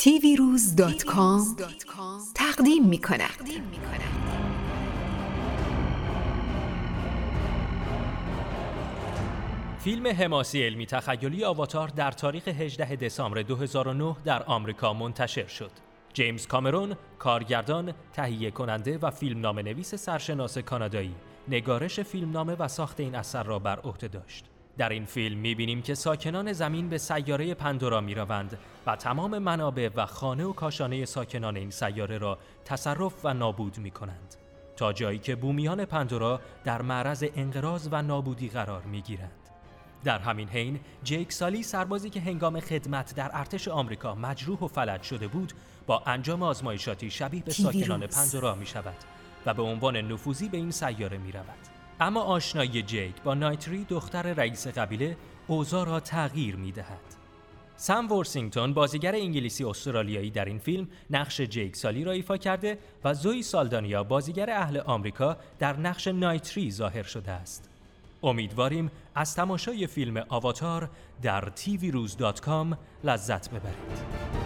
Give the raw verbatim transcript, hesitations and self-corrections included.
تی وی روز دات کام تقدیم می کند. فیلم حماسی علمی تخیلی آواتار در تاریخ هجدهم دسامبر دو هزار و نه در آمریکا منتشر شد. جیمز کامرون، کارگردان، تهیه کننده و فیلمنامه‌نویس سرشناس کانادایی، نگارش فیلمنامه و ساخت این اثر را بر عهده داشت. در این فیلم می‌بینیم که ساکنان زمین به سیاره پاندورا می‌روند و تمام منابع و خانه و کاشانه ساکنان این سیاره را تصرف و نابود می‌کنند، تا جایی که بومیان پاندورا در معرض انقراض و نابودی قرار می‌گیرند. در همین حین جیک سالی، سربازی که هنگام خدمت در ارتش آمریکا مجروح و فلج شده بود، با انجام آزمایشاتی شبیه به ساکنان پاندورا می‌شود و به عنوان نفوذی به این سیاره می‌رود. اما آشنایی جیک با نایتری، دختر رئیس قبیله، اوضاع را تغییر می‌دهد. سم ورسینگتون، بازیگر انگلیسی استرالیایی، در این فیلم نقش جیک سالی را ایفا کرده و زوی سالدانیا، بازیگر اهل آمریکا، در نقش نایتری ظاهر شده است. امیدواریم از تماشای فیلم آواتار در تی وی روز دات کام لذت ببرید.